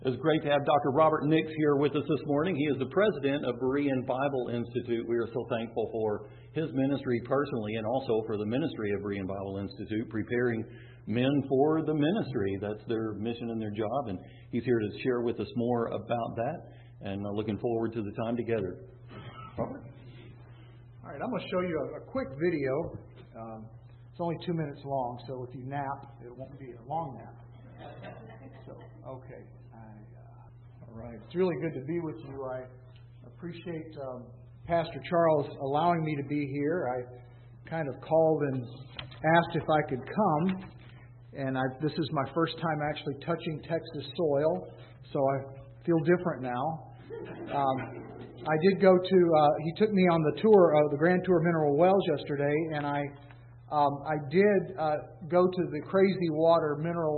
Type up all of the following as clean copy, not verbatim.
It's great to have Dr. Robert Nix here with us this morning. He is the president of Berean Bible Institute. We are so thankful for his ministry personally and also for the ministry of Berean Bible Institute, preparing men for the ministry. That's their mission and their job, and he's here to share with us more about that, and looking forward to the time together. Robert? All right, I'm going to show you a quick video. It's only 2 minutes long, so if you nap, it won't be a long nap. So, okay. All right. It's really good to be with you. I appreciate Pastor Charles allowing me to be here. I kind of called and asked if I could come, and this is my first time actually touching Texas soil, so I feel different now. I did go to, he took me on the tour, the Grand Tour of Mineral Wells yesterday, and I did go to the Crazy Water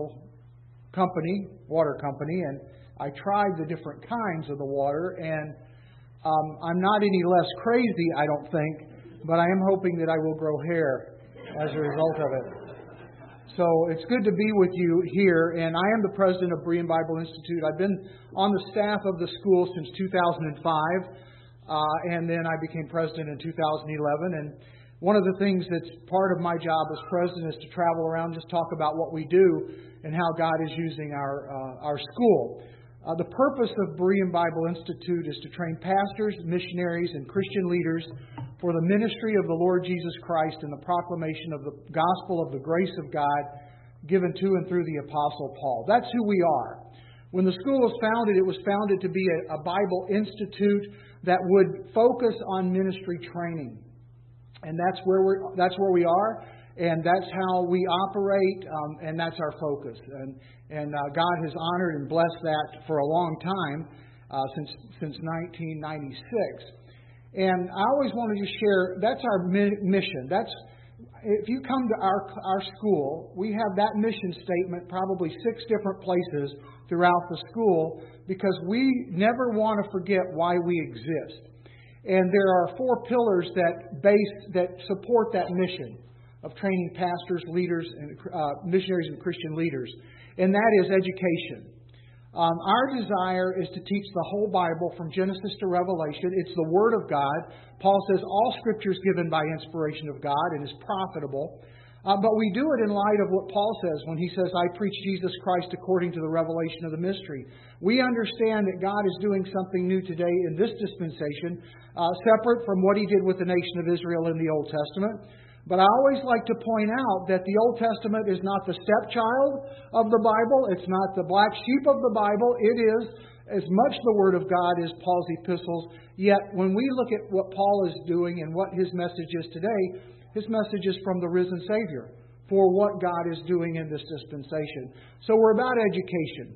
water company, and I tried the different kinds of the water, and I'm not any less crazy, I don't think, but I am hoping that I will grow hair as a result of it. So it's good to be with you here, and I am the president of Berean Bible Institute. I've been on the staff of the school since 2005, and then I became president in 2011, and one of the things that's part of my job as president is to travel around and just talk about what we do and how God is using our school. The purpose of Berean Bible Institute is to train pastors, missionaries, and Christian leaders for the ministry of the Lord Jesus Christ and the proclamation of the gospel of the grace of God given to and through the Apostle Paul. That's who we are. When the school was founded, it was founded to be a Bible institute that would focus on ministry training. And that's where we are, and that's how we operate, and that's our focus. And God has honored and blessed that for a long time, since 1996. And I always wanted to share, that's our mission. If you come to our school, we have that mission statement probably 6 different places throughout the school, because we never want to forget why we exist. And there are 4 pillars that support that mission of training pastors, leaders, and missionaries and Christian leaders. And that is education. Our desire is to teach the whole Bible from Genesis to Revelation. It's the Word of God. Paul says all Scripture is given by inspiration of God and is profitable. But we do it in light of what Paul says when he says, I preach Jesus Christ according to the revelation of the mystery. We understand that God is doing something new today in this dispensation, separate from what He did with the nation of Israel in the Old Testament. But I always like to point out that the Old Testament is not the stepchild of the Bible. It's not the black sheep of the Bible. It is as much the Word of God as Paul's epistles. Yet when we look at what Paul is doing and what his message is today, his message is from the risen Savior for what God is doing in this dispensation. So we're about education.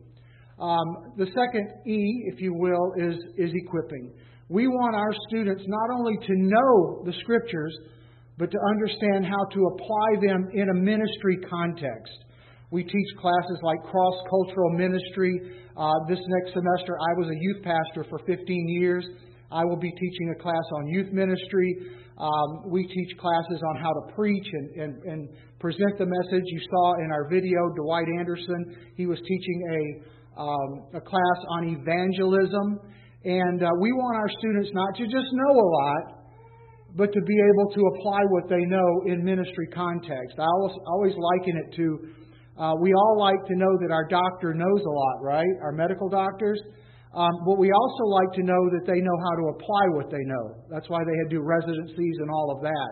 The second E, if you will, is equipping. We want our students not only to know the Scriptures, but to understand how to apply them in a ministry context. We teach classes like cross-cultural ministry. This next semester, I was a youth pastor for 15 years. I will be teaching a class on youth ministry. We teach classes on how to preach and present the message. You saw in our video, Dwight Anderson, he was teaching a class on evangelism. And we want our students not to just know a lot, but to be able to apply what they know in ministry context. I always liken it to, we all like to know that our doctor knows a lot, right? Our medical doctors. But we also like to know that they know how to apply what they know. That's why they do residencies and all of that.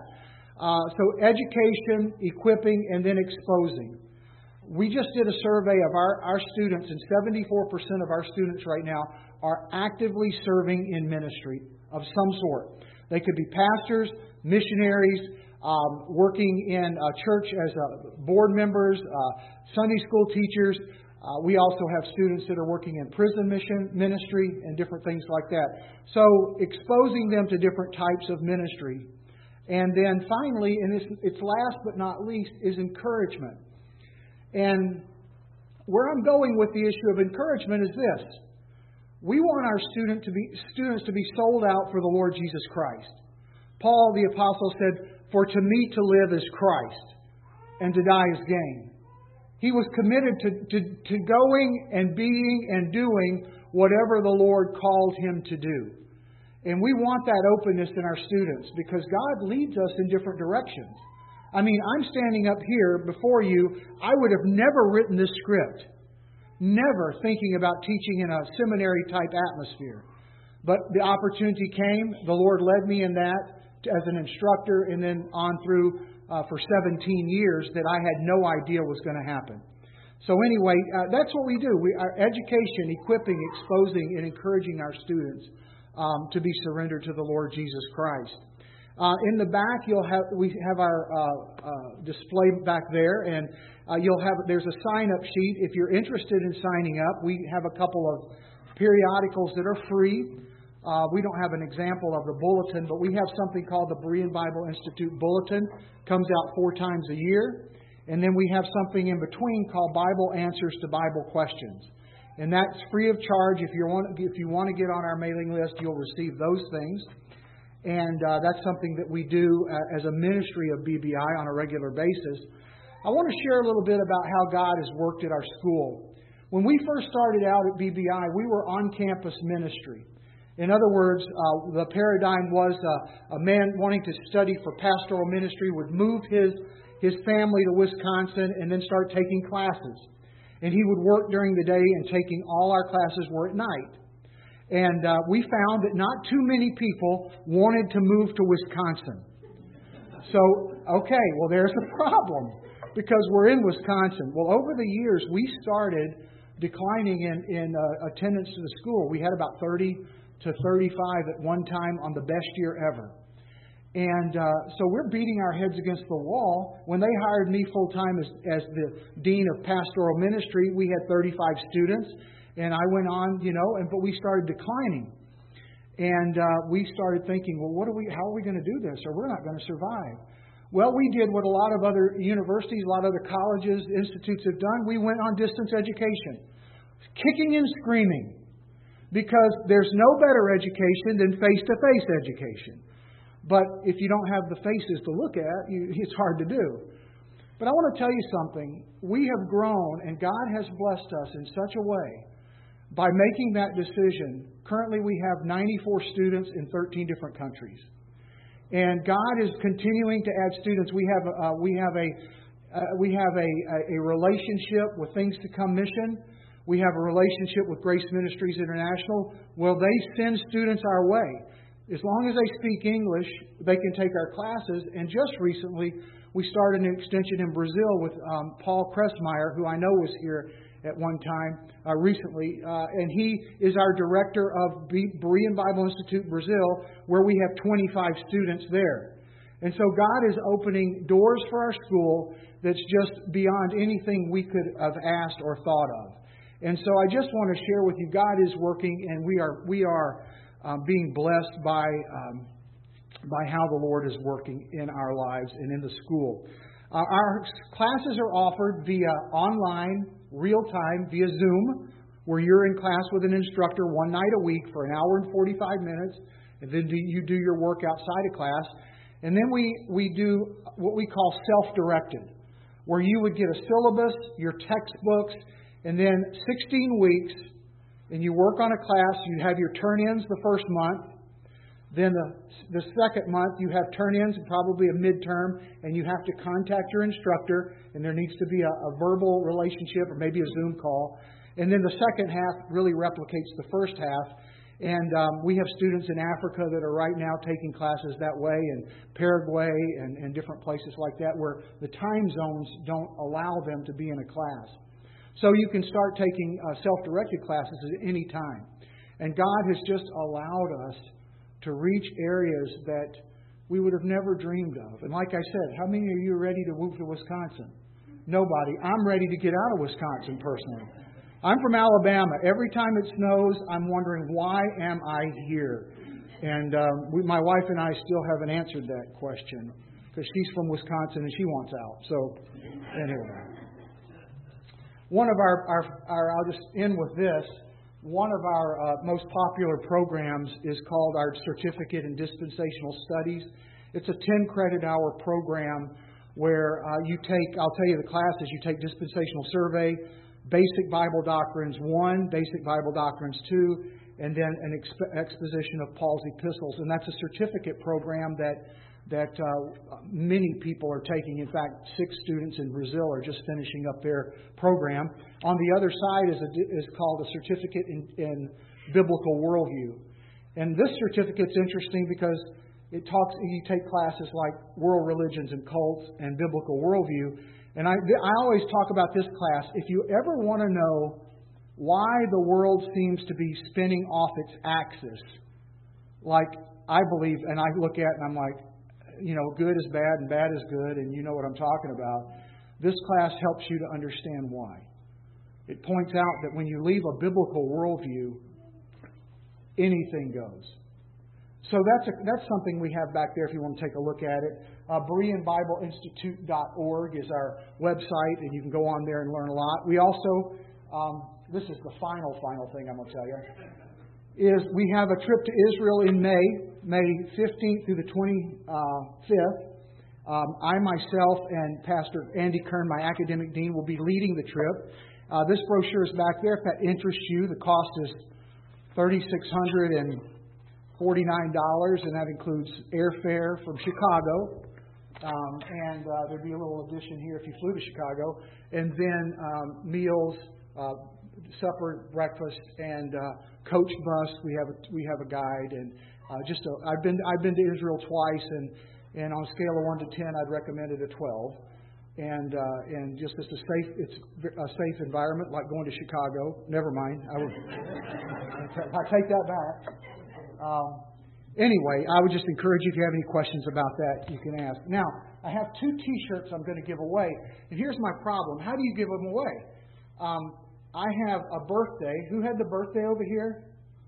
So education, equipping, and then exposing. We just did a survey of our students, and 74% of our students right now are actively serving in ministry of some sort. They could be pastors, missionaries, working in a church as board members, Sunday school teachers. We also have students that are working in prison ministry and different things like that. So exposing them to different types of ministry. And then finally, and it's last but not least, is encouragement. And where I'm going with the issue of encouragement is this. We want our students to be sold out for the Lord Jesus Christ. Paul the Apostle said, "For to me to live is Christ, and to die is gain." He was committed to going and being and doing whatever the Lord called him to do. And we want that openness in our students because God leads us in different directions. I mean, I'm standing up here before you. I would have never written this script. Never thinking about teaching in a seminary-type atmosphere. But the opportunity came. The Lord led me in that as an instructor and then on through for 17 years that I had no idea was going to happen. So anyway, that's what we do. Our education, equipping, exposing, and encouraging our students to be surrendered to the Lord Jesus Christ. In the back, we have our display back there, and there's a sign-up sheet. If you're interested in signing up, we have a couple of periodicals that are free. We don't have an example of the bulletin, but we have something called the Berean Bible Institute Bulletin. Comes out 4 times a year. And then we have something in between called Bible Answers to Bible Questions. And that's free of charge. If you want to get on our mailing list, you'll receive those things. And that's something that we do as a ministry of BBI on a regular basis. I want to share a little bit about how God has worked at our school. When we first started out at BBI, we were on-campus ministry. In other words, the paradigm was a man wanting to study for pastoral ministry would move his family to Wisconsin and then start taking classes. And he would work during the day and taking all our classes were at night. And we found that not too many people wanted to move to Wisconsin. So, okay, well, there's a problem because we're in Wisconsin. Well, over the years, we started declining in attendance to the school. We had about 30 to 35 at one time on the best year ever. And so we're beating our heads against the wall. When they hired me full-time as the Dean of Pastoral Ministry, we had 35 students. And I went on, but we started declining. And we started thinking, well, how are we going to do this? Or we're not going to survive. Well, we did what a lot of other universities, a lot of other colleges, institutes have done. We went on distance education, kicking and screaming. Because there's no better education than face-to-face education. But if you don't have the faces to look at, it's hard to do. But I want to tell you something. We have grown, and God has blessed us in such a way by making that decision. Currently, we have 94 students in 13 different countries. And God is continuing to add students. We have a relationship with Things to Come Mission. We have a relationship with Grace Ministries International. Well, they send students our way. As long as they speak English, they can take our classes. And just recently, we started an extension in Brazil with Paul Kressmeyer, who I know was here at one time recently. And he is our director of Berean Bible Institute Brazil, where we have 25 students there. And so God is opening doors for our school that's just beyond anything we could have asked or thought of. And so I just want to share with you, God is working, and we are being blessed by how the Lord is working in our lives and in the school. Our classes are offered via online, real-time, via Zoom, where you're in class with an instructor one night a week for an hour and 45 minutes, and then you do your work outside of class. And then we do what we call self-directed, where you would get a syllabus, your textbooks, and then 16 weeks, and you work on a class. You have your turn-ins the first month. Then the second month, you have turn-ins and probably a midterm, and you have to contact your instructor, and there needs to be a verbal relationship or maybe a Zoom call. And then the second half really replicates the first half. And we have students in Africa that are right now taking classes that way, and Paraguay and different places like that, where the time zones don't allow them to be in a class. So you can start taking self-directed classes at any time. And God has just allowed us to reach areas that we would have never dreamed of. And like I said, how many of you are ready to move to Wisconsin? Nobody. I'm ready to get out of Wisconsin personally. I'm from Alabama. Every time it snows, I'm wondering, why am I here? And my wife and I still haven't answered that question because she's from Wisconsin and she wants out. So anyway. One of I'll just end with this. One of our most popular programs is called our Certificate in Dispensational Studies. It's a 10-credit-hour program where I'll tell you the classes, you take Dispensational Survey, Basic Bible Doctrines 1, Basic Bible Doctrines 2, and then an exposition of Paul's epistles. And that's a certificate program that many people are taking. In fact, 6 students in Brazil are just finishing up their program. On the other side is called a certificate in biblical worldview. And this certificate's interesting because you take classes like world religions and cults and biblical worldview. And I always talk about this class. If you ever want to know why the world seems to be spinning off its axis, like I believe, and I look at and I'm like, good is bad and bad is good, and you know what I'm talking about. This class helps you to understand why. It points out that when you leave a biblical worldview, anything goes. So that's something we have back there if you want to take a look at it. BereanBibleInstitute.org is our website, and you can go on there and learn a lot. We also, this is the final thing I'm going to tell you, is we have a trip to Israel in May 15th through the 25th. I myself and Pastor Andy Kern, my academic dean, will be leading the trip. This brochure is back there if that interests you. The cost is $3,649, and that includes airfare from Chicago. And there'd be a little addition here if you flew to Chicago. And then meals, supper, breakfast, and coach bus. We have a guide, and I've been to Israel twice, and on a scale of 1 to 10, I'd recommend it a 12. And just it's a safe environment, like going to Chicago. Never mind, I take that back. Anyway, I would just encourage you, if you have any questions about that, you can ask. Now, I have 2 T-shirts I'm going to give away, and here's my problem: how do you give them away? I have a birthday. Who had the birthday over here?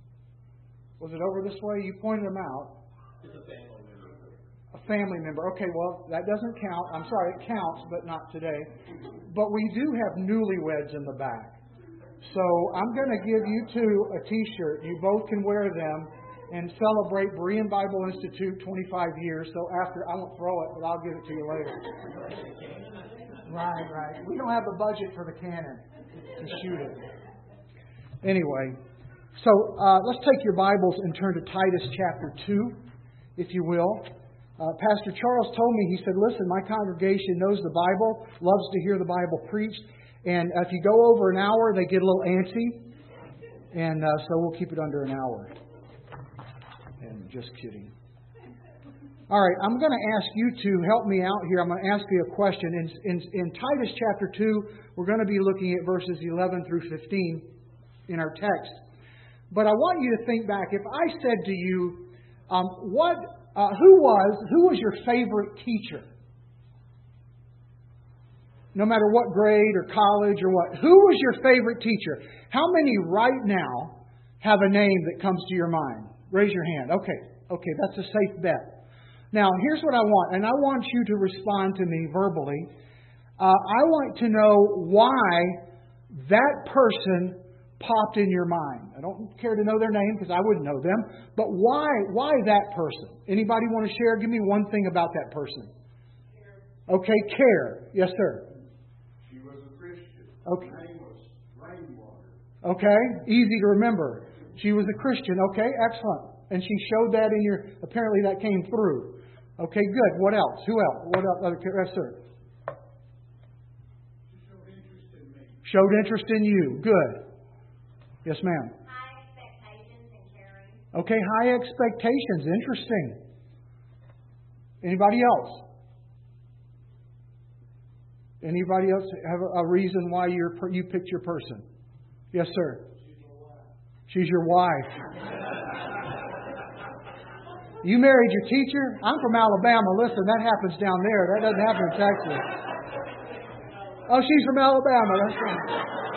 Was it over this way? You pointed them out. It's a family member. A family member. Okay, well, that doesn't count. I'm sorry, it counts, but not today. But we do have newlyweds in the back. So I'm going to give you 2 a T-shirt. You both can wear them and celebrate Berean Bible Institute 25 years. So after, I won't throw it, but I'll give it to you later. Right. We don't have the budget for the cannon to shoot it. Anyway, so let's take your Bibles and turn to Titus chapter 2, if you will. Pastor Charles told me, he said, listen, my congregation knows the Bible, loves to hear the Bible preached, and if you go over an hour, they get a little antsy, and so we'll keep it under an hour. And just kidding. All right, I'm going to ask you to help me out here. I'm going to ask you a question. In Titus chapter 2, we're going to be looking at verses 11 through 15 in our text. But I want you to think back. If I said to you, who was your favorite teacher? No matter what grade or college or what. Who was your favorite teacher? How many right now have a name that comes to your mind? Raise your hand. Okay, that's a safe bet. Now, here's what I want, and I want you to respond to me verbally. I want to know why that person popped in your mind. I don't care to know their name because I wouldn't know them, but why that person? Anybody want to share? Give me one thing about that person. Care. Okay, Care. Yes, sir. She was a Christian. Okay. Her name was Rainwater. Okay, easy to remember. She was a Christian. Okay, excellent. And she showed that apparently that came through. Okay, good. What else? Who else? What else? Yes, sir. She showed interest in me. Showed interest in you. Good. Yes, ma'am. High expectations and caring. Okay, high expectations. Interesting. Anybody else? Anybody else have a reason why you picked your person? Yes, sir. She's your wife. You married your teacher? I'm from Alabama. Listen, that happens down there. That doesn't happen in Texas. Oh, she's from Alabama. That's right.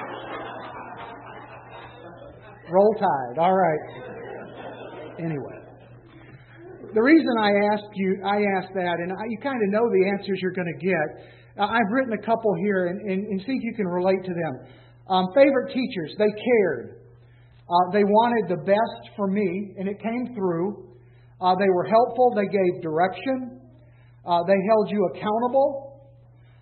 Roll Tide. All right. Anyway. The reason I asked that, and you kind of know the answers you're going to get. I've written a couple here, and see if you can relate to them. Favorite teachers, they cared. They wanted the best for me, and it came through. They were helpful. They gave direction. They held you accountable.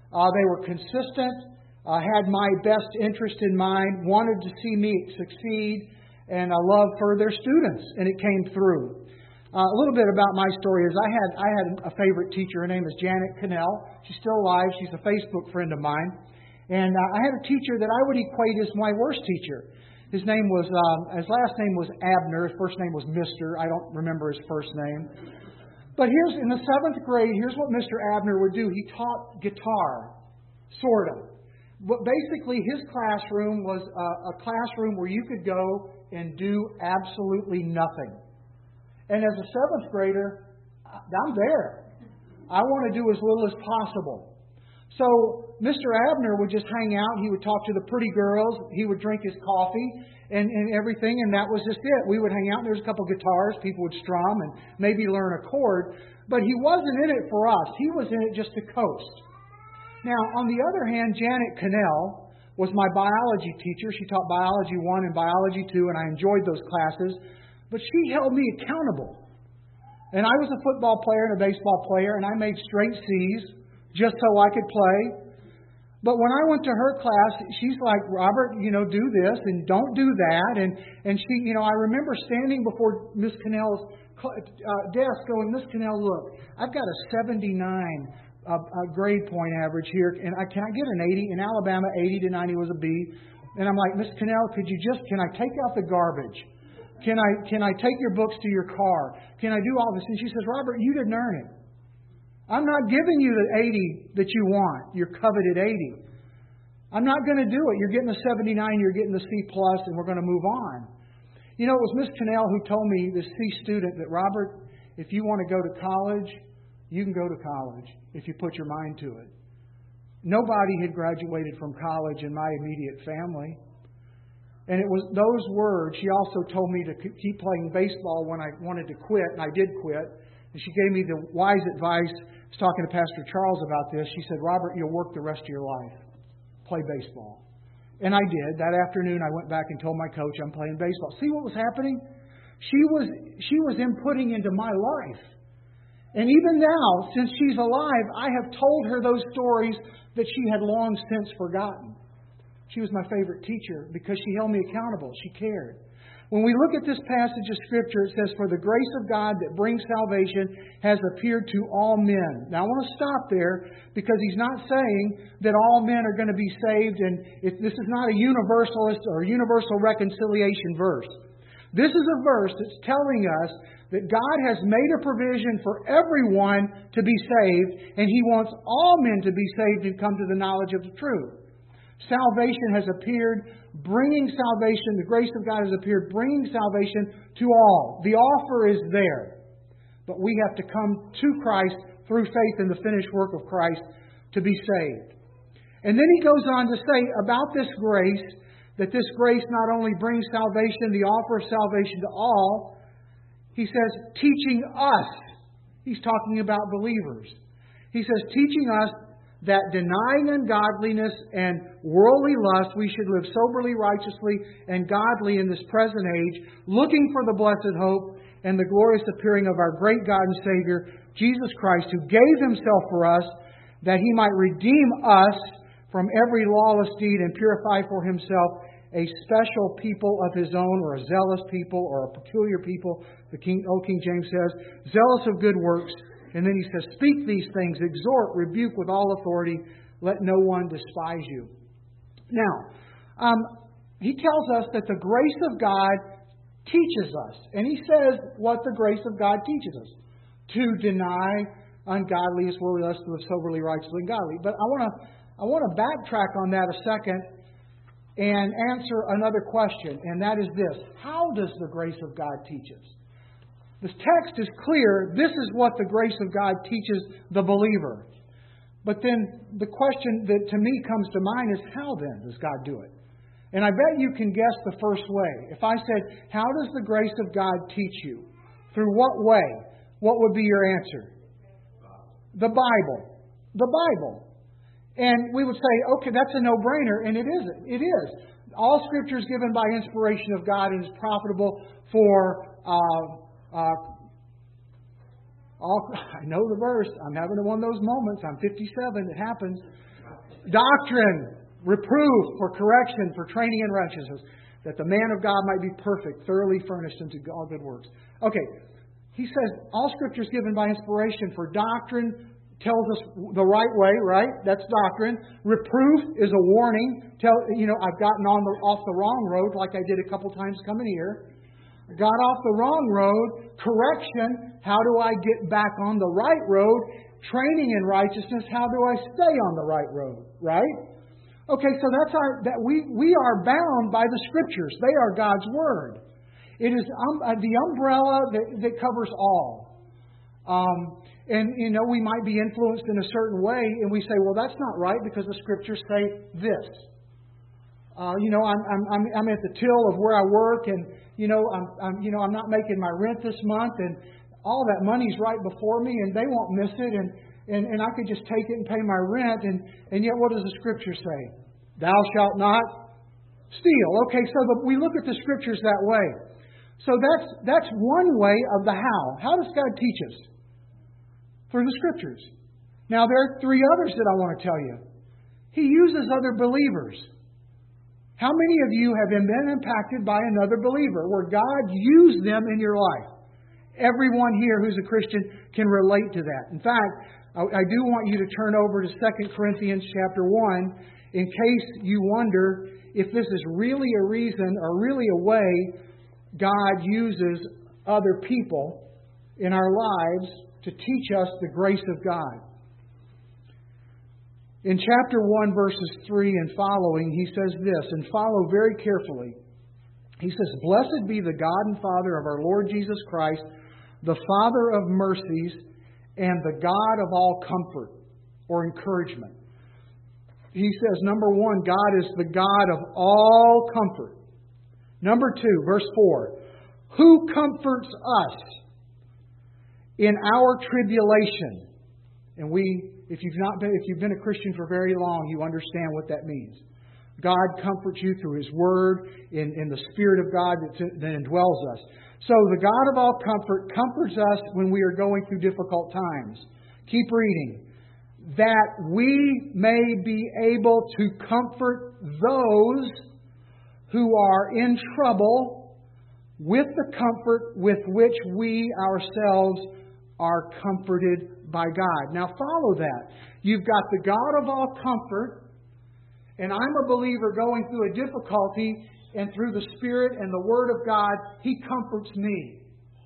They were consistent, had my best interest in mind, wanted to see me succeed, and a love for their students, and it came through. A little bit about my story is I had a favorite teacher. Her name is Janet Cannell. She's still alive. She's a Facebook friend of mine. And I had a teacher that I would equate as my worst teacher. His last name was Abner. His first name was Mr. I don't remember his first name. But in the 7th grade, here's what Mr. Abner would do. He taught guitar, sort of. But basically, his classroom was a classroom where you could go and do absolutely nothing. And as a 7th grader, I'm there. I want to do as little as possible. So Mr. Abner would just hang out. He would talk to the pretty girls. He would drink his coffee and everything, and that was just it. We would hang out, and there was a couple guitars. People would strum and maybe learn a chord. But he wasn't in it for us. He was in it just to coast. Now, on the other hand, Janet Cannell was my biology teacher. She taught Biology 1 and Biology 2, and I enjoyed those classes. But she held me accountable. And I was a football player and a baseball player, and I made straight C's just so I could play. But when I went to her class, she's like, Robert, do this and don't do that. And she, I remember standing before Miss Cannell's desk going, Miss Cannell, look, I've got a 79 grade point average here, and can I get an 80? In Alabama, 80 to 90 was a B. And I'm like, Miss Cannell, can I take out the garbage? Can I take your books to your car? Can I do all this? And she says, Robert, you didn't earn it. I'm not giving you the 80 that you want, your coveted 80. I'm not going to do it. You're getting the 79, you're getting the C+, and we're going to move on. It was Miss Cannell who told me, this C student, that Robert, if you want to go to college, you can go to college if you put your mind to it. Nobody had graduated from college in my immediate family. And it was those words. She also told me to keep playing baseball when I wanted to quit, and I did quit. And she gave me the wise advice. I was talking to Pastor Charles about this. She said, Robert, you'll work the rest of your life. Play baseball. And I did. That afternoon, I went back and told my coach, I'm playing baseball. See what was happening? She was inputting into my life. And even now, since she's alive, I have told her those stories that she had long since forgotten. She was my favorite teacher because she held me accountable. She cared. When we look at this passage of Scripture, it says, for the grace of God that brings salvation has appeared to all men. Now, I want to stop there because he's not saying that all men are going to be saved. And this is not a universalist or universal reconciliation verse. This is a verse that's telling us that God has made a provision for everyone to be saved, and He wants all men to be saved and come to the knowledge of the truth. Salvation has appeared, bringing salvation. The grace of God has appeared, bringing salvation to all. The offer is there. But we have to come to Christ through faith in the finished work of Christ to be saved. And then he goes on to say about this grace, that this grace not only brings salvation, the offer of salvation to all, he says, teaching us. He's talking about believers. He says, teaching us that denying ungodliness and worldly lust, we should live soberly, righteously, and godly in this present age, looking for the blessed hope and the glorious appearing of our great God and Savior, Jesus Christ, who gave Himself for us, that He might redeem us from every lawless deed and purify for Himself a special people of His own, or a zealous people, or a peculiar people. Old King James says, zealous of good works. And then he says, speak these things, exhort, rebuke with all authority, let no one despise you. Now, he tells us that the grace of God teaches us. And he says what the grace of God teaches us. To deny ungodliness, worldly lust, to live soberly, righteously, and godly. But I want to backtrack on that a second and answer another question. And that is this. How does the grace of God teach us? The text is clear. This is what the grace of God teaches the believer. But then the question that to me comes to mind is, how then does God do it? And I bet you can guess the first way. If I said, how does the grace of God teach you? Through what way? What would be your answer? The Bible. The Bible. And we would say, okay, that's a no-brainer. And it isn't. It is. All Scripture is given by inspiration of God and is profitable for I know the verse. I'm having one of those moments. I'm 57. It happens. doctrine, reproof, for correction, for training in righteousness, that the man of God might be perfect, thoroughly furnished unto all good works. Okay, he says all Scripture is given by inspiration for doctrine, tells us the right way, right? That's doctrine. Reproof is a warning. I've gotten off the wrong road, like I did a couple times coming here. Got off the wrong road. Correction, how do I get back on the right road? Training in righteousness, how do I stay on the right road? Right? Okay, so we are bound by the Scriptures. They are God's Word. It is the umbrella that covers all. We might be influenced in a certain way, and we say, well, that's not right because the Scriptures say this. I'm at the till of where I work, and I'm not making my rent this month, and all that money's right before me, and they won't miss it, and I could just take it and pay my rent, and yet what does the Scripture say? Thou shalt not steal. Okay, so we look at the Scriptures that way. So that's one way of the how. How does God teach us? Through the Scriptures. Now, there are three others that I want to tell you. He uses other believers. How many of you have been impacted by another believer where God used them in your life? Everyone here who's a Christian can relate to that. In fact, I do want you to turn over to 2 Corinthians chapter 1 in case you wonder if this is really a reason or really a way God uses other people in our lives to teach us the grace of God. In chapter 1, verses 3 and following, he says this, and follow very carefully. He says, Blessed be the God and Father of our Lord Jesus Christ, the Father of mercies and the God of all comfort or encouragement. He says, number one, God is the God of all comfort. Number 2, verse 4, who comforts us in our tribulation? And if you've been a Christian for very long, you understand what that means. God comforts you through His Word, in the Spirit of God that indwells us. So the God of all comfort comforts us when we are going through difficult times. Keep reading. That we may be able to comfort those who are in trouble with the comfort with which we ourselves are comforted by God. Now follow that. You've got the God of all comfort, and I'm a believer going through a difficulty, and through the Spirit and the Word of God, He comforts me.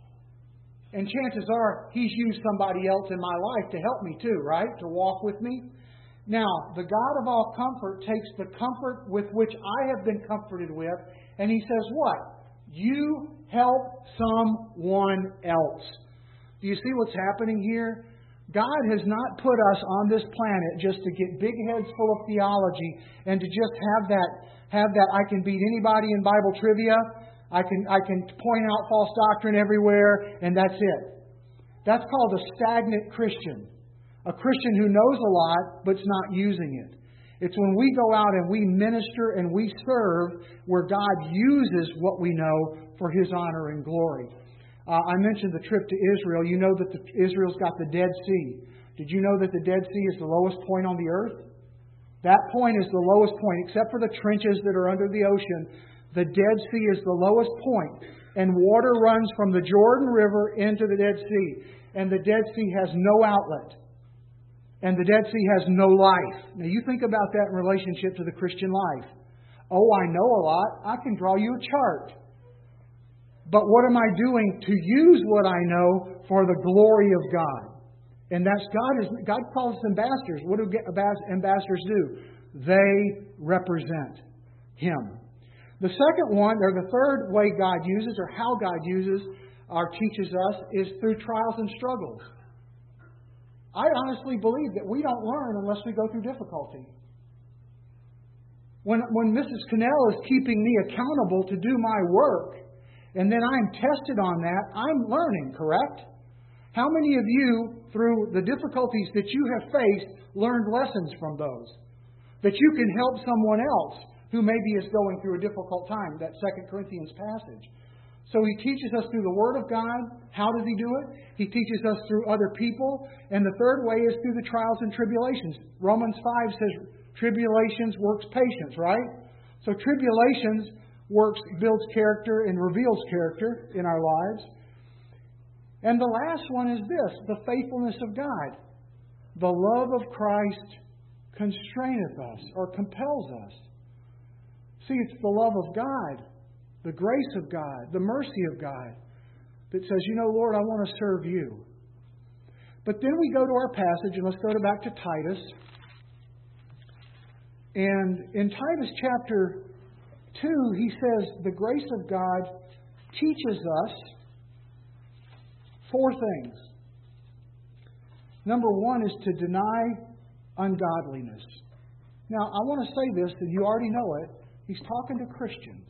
And chances are He's used somebody else in my life to help me too, right? To walk with me. Now, the God of all comfort takes the comfort with which I have been comforted with, and He says what? You help someone else. Do you see what's happening here? God has not put us on this planet just to get big heads full of theology and to just have that I can beat anybody in Bible trivia. I can point out false doctrine everywhere, and that's it. That's called a stagnant Christian. A Christian who knows a lot, but's not using it. It's when we go out and we minister and we serve where God uses what we know for His honor and glory. I mentioned the trip to Israel. You know that Israel's got the Dead Sea. Did you know that the Dead Sea is the lowest point on the earth? That point is the lowest point, except for the trenches that are under the ocean. The Dead Sea is the lowest point, and water runs from the Jordan River into the Dead Sea. And the Dead Sea has no outlet. And the Dead Sea has no life. Now you think about that in relationship to the Christian life. Oh, I know a lot. I can draw you a chart. But what am I doing to use what I know for the glory of God? And that's God calls us ambassadors. What do ambassadors do? They represent Him. The second one, or the third way God uses, or how God uses or teaches us, is through trials and struggles. I honestly believe that we don't learn unless we go through difficulty. When Mrs. Cannell is keeping me accountable to do my work, and then I'm tested on that, I'm learning, correct? How many of you, through the difficulties that you have faced, learned lessons from those? That you can help someone else who maybe is going through a difficult time, that 2 Corinthians passage. So He teaches us through the Word of God. How does He do it? He teaches us through other people. And the third way is through the trials and tribulations. Romans 5 says, Tribulations works patience, right? So tribulations builds character and reveals character in our lives. And the last one is this, the faithfulness of God. The love of Christ constraineth us or compels us. See, it's the love of God, the grace of God, the mercy of God that says, Lord, I want to serve you. But then we go to our passage, and let's go back to Titus. And in Titus chapter 2, he says, the grace of God teaches us 4 things. Number 1 is to deny ungodliness. Now, I want to say this, and you already know it. He's talking to Christians.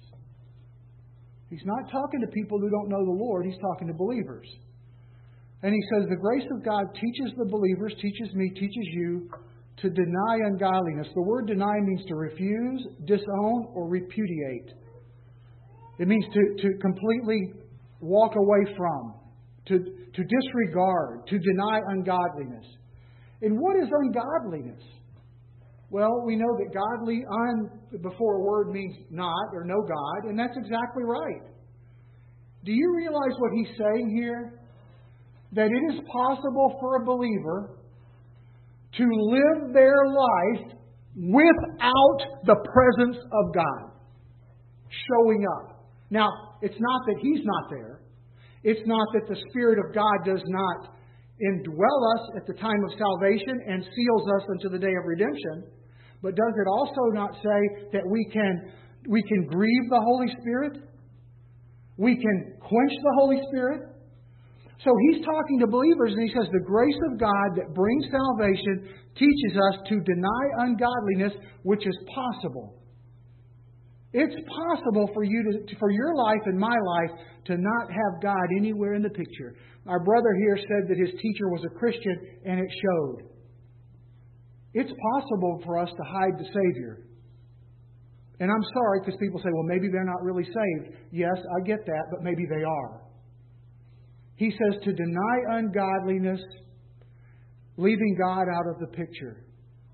He's not talking to people who don't know the Lord. He's talking to believers. And he says, the grace of God teaches the believers, teaches me, teaches you to deny ungodliness. The word deny means to refuse, disown, or repudiate. It means to completely walk away from, to disregard, to deny ungodliness. And what is ungodliness? Well, we know that godly before a word means not or no God, and that's exactly right. Do you realize what he's saying here? That it is possible for a believer to live their life without the presence of God showing up. Now, it's not that He's not there. It's not that the Spirit of God does not indwell us at the time of salvation and seals us unto the day of redemption. But does it also not say that we can grieve the Holy Spirit? We can quench the Holy Spirit? So he's talking to believers and he says the grace of God that brings salvation teaches us to deny ungodliness, which is possible. It's possible for your life and my life to not have God anywhere in the picture. Our brother here said that his teacher was a Christian and it showed. It's possible for us to hide the Savior. And I'm sorry because people say, well, maybe they're not really saved. Yes, I get that, but maybe they are. He says to deny ungodliness, leaving God out of the picture.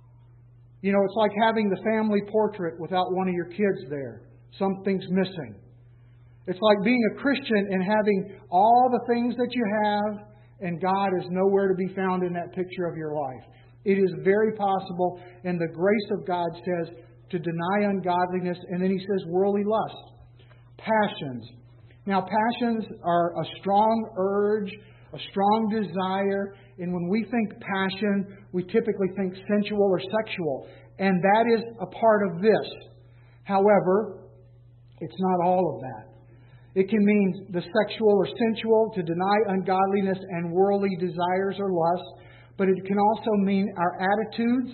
You know, it's like having the family portrait without one of your kids there. Something's missing. It's like being a Christian and having all the things that you have, and God is nowhere to be found in that picture of your life. It is very possible, and the grace of God says to deny ungodliness, and then He says worldly lust, passions. Now, passions are a strong urge, a strong desire, and when we think passion, we typically think sensual or sexual, and that is a part of this. However, it's not all of that. It can mean the sexual or sensual, to deny ungodliness and worldly desires or lusts, but it can also mean our attitudes,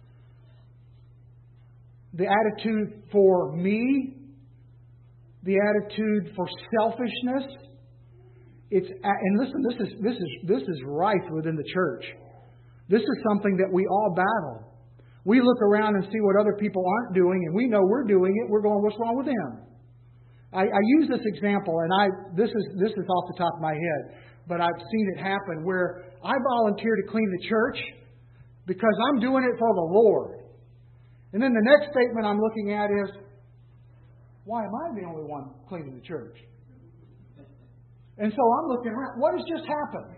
the attitude for me, the attitude for selfishness. And listen, this is rife within the church. This is something that we all battle. We look around and see what other people aren't doing, and we know we're doing it. We're going, what's wrong with them? I use this example, and this is off the top of my head, but I've seen it happen where I volunteer to clean the church because I'm doing it for the Lord. And then the next statement I'm looking at is, why am I the only one cleaning the church? And so I'm looking around. What has just happened?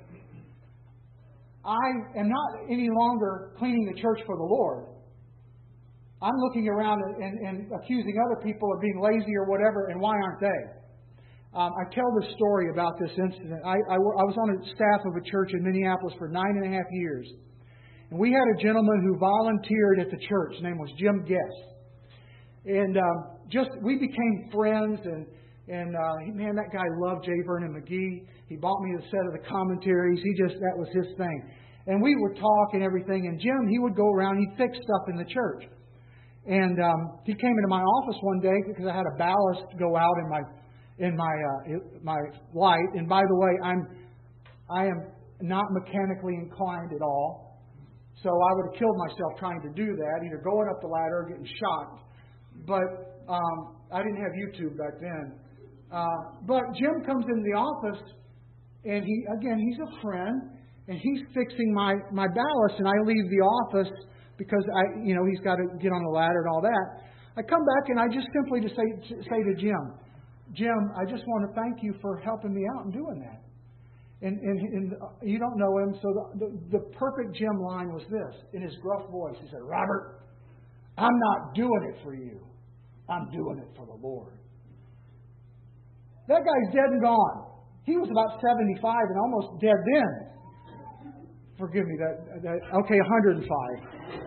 I am not any longer cleaning the church for the Lord. I'm looking around and accusing other people of being lazy or whatever, and why aren't they? I tell this story about this incident. I was on the staff of a church in Minneapolis for 9.5 years. And we had a gentleman who volunteered at the church. His name was Jim Guest. And we became friends, and man, that guy loved J. Vernon McGee. He bought me a set of the commentaries. That was his thing. And we would talk and everything. And Jim, he would go around, he'd fix stuff in the church. And he came into my office one day because I had a ballast go out in my light. And by the way, I am not mechanically inclined at all. So I would have killed myself trying to do that, either going up the ladder or getting shocked. But I didn't have YouTube back then. But Jim comes into the office, and he's a friend, and he's fixing my ballast, and I leave the office because he's got to get on the ladder and all that. I come back and I just simply to say to Jim, I just want to thank you for helping me out and doing that. And you don't know him, so the perfect Jim line was this, in his gruff voice. He said, "Robert, I'm not doing it for you. I'm doing it for the Lord." That guy's dead and gone. He was about 75 and almost dead then. Forgive me, okay, 105.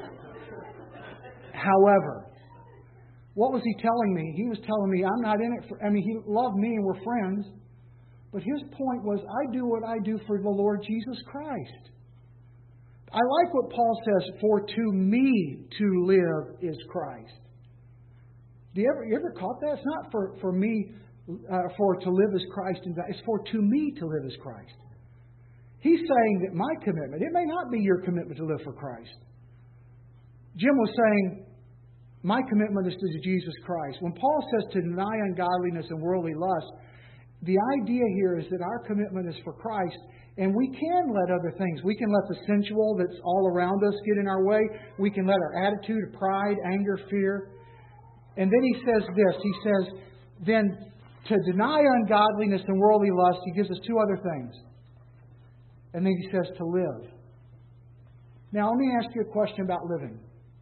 However, what was he telling me? He was telling me, I'm not in it for... he loved me and we're friends. But his point was, I do what I do for the Lord Jesus Christ. I like what Paul says, for to me to live is Christ. You ever caught that? It's not for me, for to live as Christ. It's for to me to live as Christ. He's saying that my commitment, it may not be your commitment to live for Christ. Jim was saying, my commitment is to Jesus Christ. When Paul says to deny ungodliness and worldly lust, the idea here is that our commitment is for Christ, and we can let other things. We can let the sensual that's all around us get in our way. We can let our attitude of pride, anger, fear. And then he says this. He says, then to deny ungodliness and worldly lust, he gives us two other things. And then he says to live. Now, let me ask you a question about living.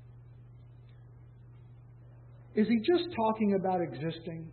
Is he just talking about existing?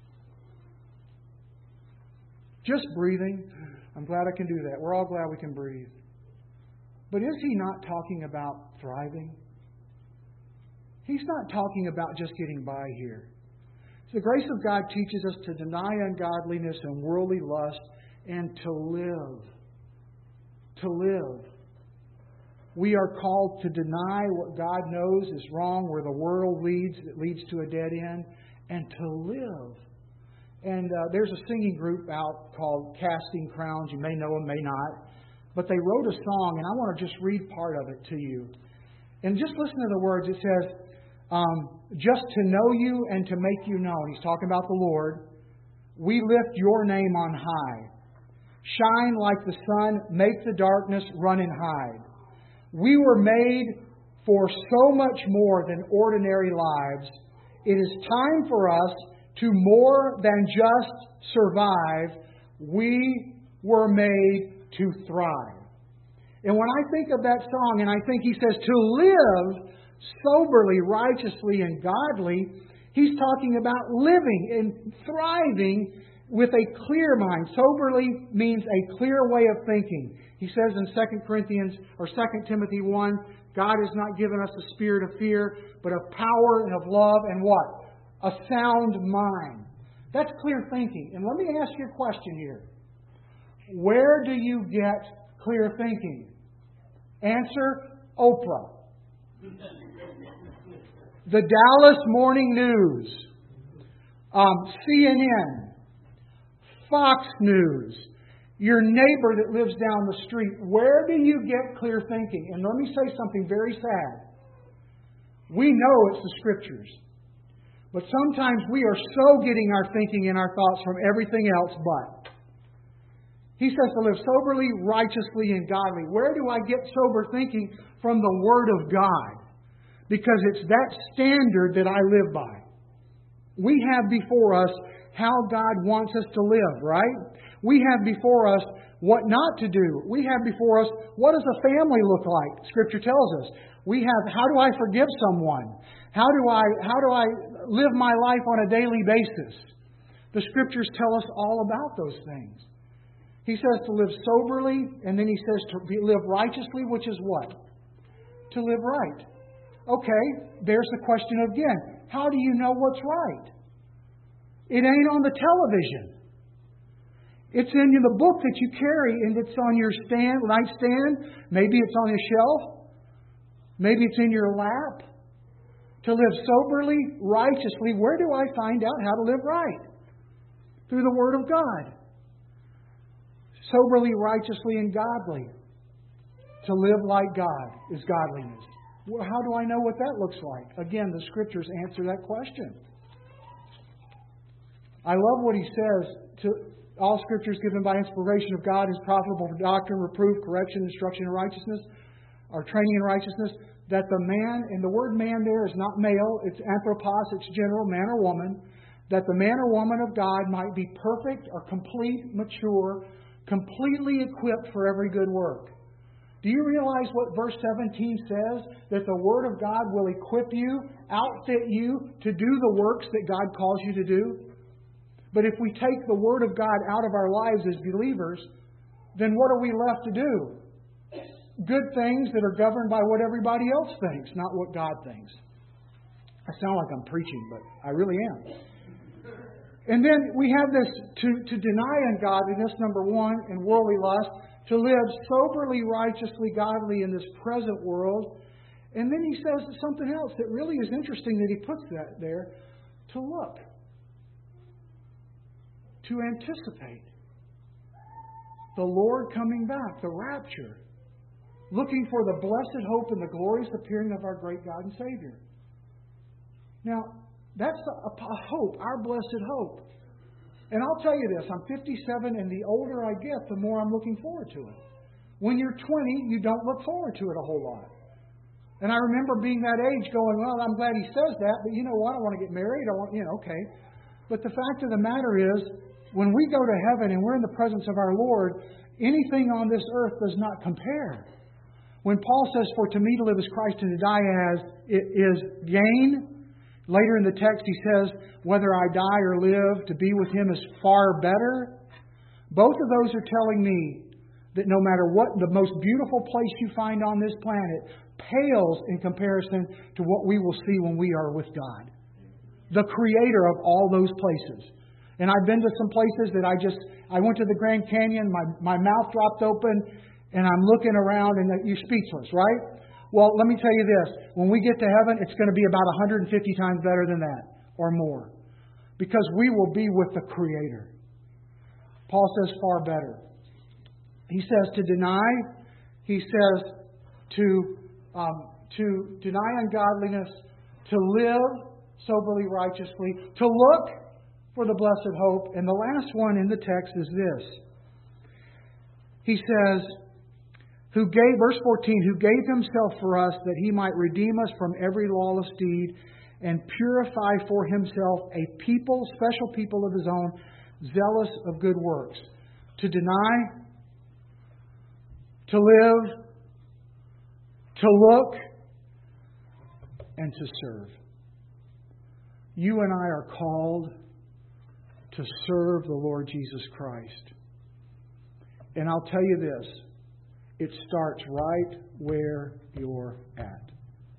Just breathing? I'm glad I can do that. We're all glad we can breathe. But is he not talking about thriving? He's not talking about just getting by here. The grace of God teaches us to deny ungodliness and worldly lust and to live. To live. We are called to deny what God knows is wrong, where the world leads, that leads to a dead end, and to live. And there's a singing group out called Casting Crowns. You may know them, may not. But they wrote a song, and I want to just read part of it to you. And just listen to the words. It says, just to know you and to make you known. He's talking about the Lord. We lift your name on high. Shine like the sun, make the darkness run and hide. We were made for so much more than ordinary lives. It is time for us to more than just survive. We were made to thrive. And when I think of that song, and I think he says to live soberly, righteously, and godly, he's talking about living and thriving with a clear mind. Soberly means a clear way of thinking. He says in 2 Timothy 1, God has not given us a spirit of fear, but of power and of love and what? A sound mind. That's clear thinking. And let me ask you a question here. Where do you get clear thinking? Answer, Oprah. The Dallas Morning News. CNN. Fox News. Your neighbor that lives down the street. Where do you get clear thinking? And let me say something very sad. We know it's the Scriptures. But sometimes we are so getting our thinking and our thoughts from everything else but. He says to live soberly, righteously, and godly. Where do I get sober thinking? From the Word of God. Because it's that standard that I live by. We have before us how God wants us to live, right? We have before us what not to do. We have before us what does a family look like? Scripture tells us. We have how do I forgive someone? How do I live my life on a daily basis? The Scriptures tell us all about those things. He says to live soberly, and then he says to live righteously, which is what? To live right. Okay, there's the question again. How do you know what's right? It ain't on the television. It's in the book that you carry, and it's on your nightstand. Maybe it's on a shelf. Maybe it's in your lap. To live soberly, righteously, where do I find out how to live right? Through the Word of God. Soberly, righteously, and godly. To live like God is godliness. Well, how do I know what that looks like? Again, the Scriptures answer that question. I love what he says. All Scripture is given by inspiration of God, is profitable for doctrine, reproof, correction, instruction in righteousness, or training in righteousness, that the man, and the word man there is not male, it's anthropos, it's general, man or woman, that the man or woman of God might be perfect or complete, mature, completely equipped for every good work. Do you realize what verse 17 says? That the Word of God will equip you, outfit you to do the works that God calls you to do? But if we take the Word of God out of our lives as believers, then what are we left to do? Good things that are governed by what everybody else thinks, not what God thinks. I sound like I'm preaching, but I really am. And then we have this to deny ungodliness, number one, and worldly lust, to live soberly, righteously, godly in this present world. And then he says something else that really is interesting that he puts that there, to look, to anticipate the Lord coming back, the rapture, looking for the blessed hope and the glorious appearing of our great God and Savior. Now, that's a hope, our blessed hope. And I'll tell you this, I'm 57, and the older I get, the more I'm looking forward to it. When you're 20, you don't look forward to it a whole lot. And I remember being that age going, well, I'm glad he says that, but you know what? I want to get married. Okay. But the fact of the matter is, when we go to heaven and we're in the presence of our Lord, anything on this earth does not compare. When Paul says, for to me to live is Christ and to die as it is gain. Later in the text he says, whether I die or live, to be with Him is far better. Both of those are telling me that no matter what the most beautiful place you find on this planet pales in comparison to what we will see when we are with God, the Creator of all those places. And I've been to some places that I went to the Grand Canyon, my mouth dropped open, and I'm looking around and you're speechless, right? Well, let me tell you this. When we get to heaven, it's going to be about 150 times better than that or more. Because we will be with the Creator. Paul says far better. He says to deny. He says to deny ungodliness, to live soberly, righteously, to look for the blessed hope. And the last one in the text is this. He says, verse 14, who gave Himself for us that He might redeem us from every lawless deed and purify for Himself a people, special people of His own, zealous of good works. To deny, to live, to look, and to serve. You and I are called to serve the Lord Jesus Christ. And I'll tell you this. It starts right where you're at.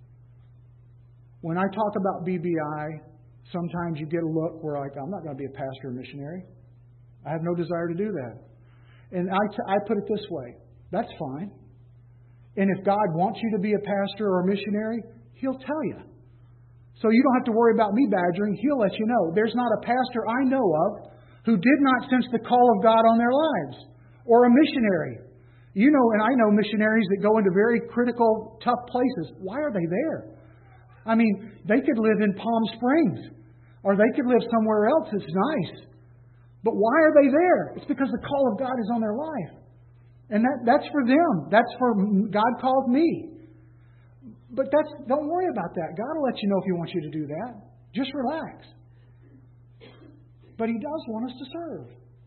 When I talk about BBI, sometimes you get a look where I'm not going to be a pastor or missionary. I have no desire to do that. And I put it this way. That's fine. And if God wants you to be a pastor or a missionary, He'll tell you. So you don't have to worry about me badgering. He'll let you know. There's not a pastor I know of who did not sense the call of God on their lives. Or a missionary. You know, and I know missionaries that go into very critical, tough places. Why are they there? I mean, they could live in Palm Springs. Or they could live somewhere else that's nice. But why are they there? It's because the call of God is on their life. And that's for them. That's for God called me. But don't worry about that. God will let you know if He wants you to do that. Just relax. But He does want us to serve.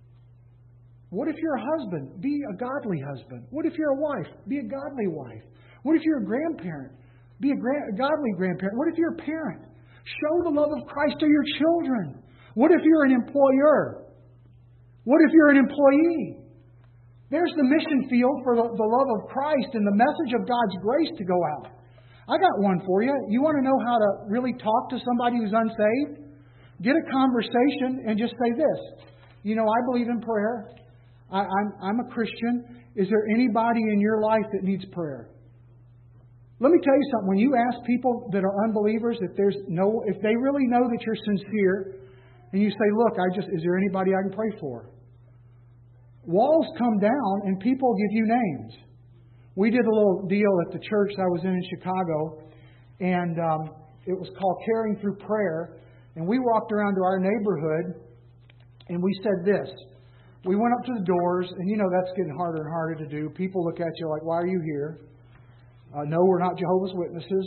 What if you're a husband? Be a godly husband. What if you're a wife? Be a godly wife. What if you're a grandparent? Be a godly grandparent. What if you're a parent? Show the love of Christ to your children. What if you're an employer? What if you're an employee? There's the mission field for the love of Christ and the message of God's grace to go out. I got one for you. You want to know how to really talk to somebody who's unsaved? Get a conversation and just say this. You know, I believe in prayer. I'm a Christian. Is there anybody in your life that needs prayer? Let me tell you something. When you ask people that are unbelievers if they really know that you're sincere, and you say, "Look, is there anybody I can pray for?" Walls come down and people give you names. We did a little deal at the church I was in Chicago, and it was called Caring Through Prayer. And we walked around to our neighborhood, and we said this. We went up to the doors, and you know that's getting harder and harder to do. People look at you like, "Why are you here?" No, we're not Jehovah's Witnesses.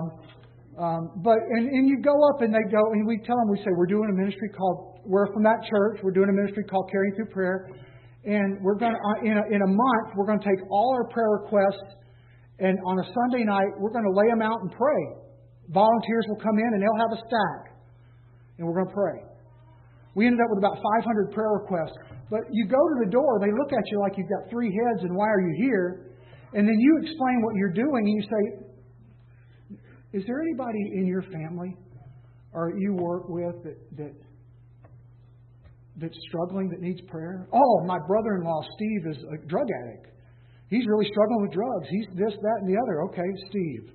And you go up and they go, and we tell them, we say, we're doing a ministry called, we're from that church, we're doing a ministry called Caring Through Prayer. And we're going to, in a month, we're going to take all our prayer requests, and on a Sunday night, we're going to lay them out and pray. Volunteers will come in and they'll have a stack, and we're going to pray. We ended up with about 500 prayer requests. But you go to the door, they look at you like you've got three heads, and why are you here? And then you explain what you're doing, and you say, is there anybody in your family or you work with that's struggling, that needs prayer? Oh, my brother-in-law, Steve, is a drug addict. He's really struggling with drugs. He's this, that, and the other. Okay, Steve.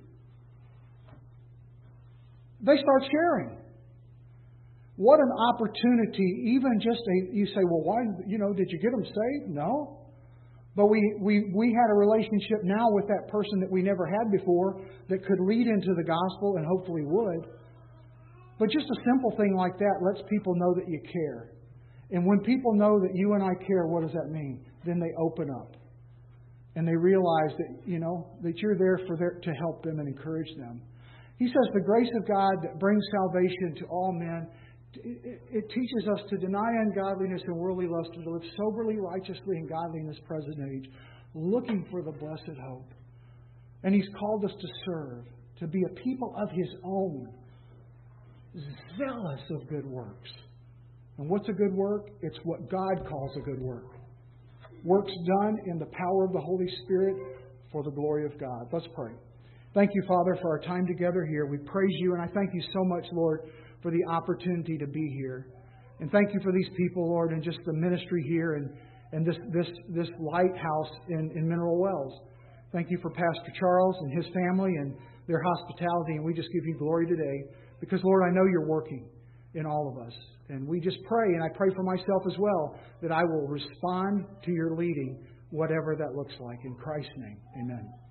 They start sharing. What an opportunity, even just you say, well, why, did you get them saved? No. But we had a relationship now with that person that we never had before that could lead into the gospel and hopefully would. But just a simple thing like that lets people know that you care. And when people know that you and I care, what does that mean? Then they open up. And they realize that, that you're there to help them and encourage them. He says the grace of God that brings salvation to all men, it teaches us to deny ungodliness and worldly lust, to live soberly, righteously, and godly in this present age, looking for the blessed hope. And He's called us to serve, to be a people of His own, zealous of good works. And what's a good work? It's what God calls a good work. Works done in the power of the Holy Spirit for the glory of God. Let's pray. Thank you, Father, for our time together here. We praise you, and I thank you so much, Lord, for the opportunity to be here. And thank you for these people, Lord, and just the ministry here and this lighthouse in Mineral Wells. Thank you for Pastor Charles and his family and their hospitality, and we just give you glory today because, Lord, I know you're working in all of us. And we just pray, and I pray for myself as well, that I will respond to your leading, whatever that looks like. In Christ's name, amen.